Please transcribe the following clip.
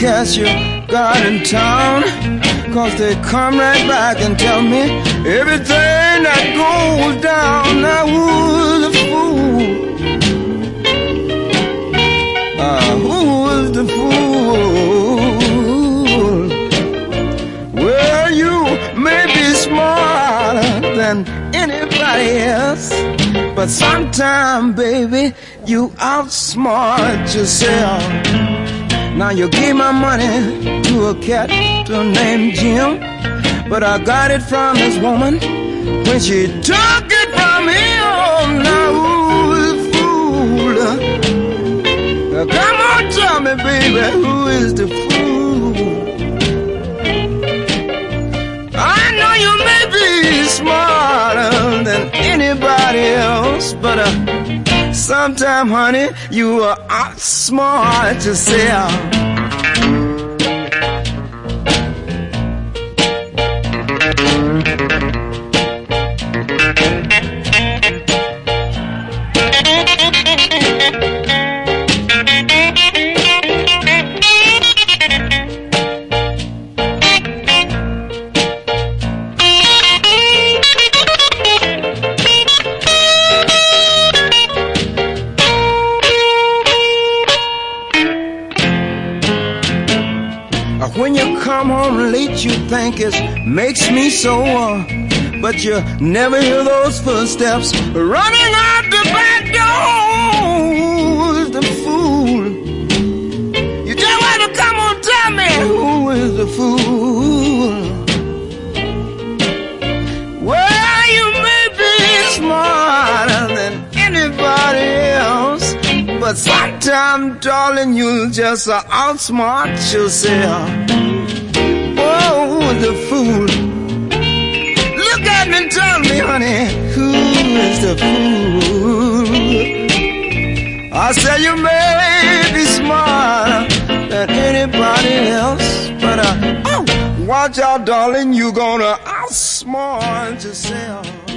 cats you got in town, 'cause they come right back and tell me everything that goes down. Now who's the fool? Who's the fool? Well, you may be smarter than anybody else, but sometime, baby, you outsmart yourself. Now you gave my money to a cat named Jim, but I got it from his woman when she took it from him. Now who's the fool? Come on, tell me, baby, who is the fool? I know you may be smarter than anybody else, but sometime, honey, you are outsmart yourself. When you come home late, you think it makes me sore, but you never hear those footsteps running out the back door. Who's the fool? You just want to come on, tell me who is the fool? Well, you may be smarter than anybody else, but sometime, darling, you just outsmart yourself. Oh, the fool. Look at me and tell me, honey, who is the fool? I said you may be smarter than anybody else, but watch out, darling, you're gonna outsmart yourself.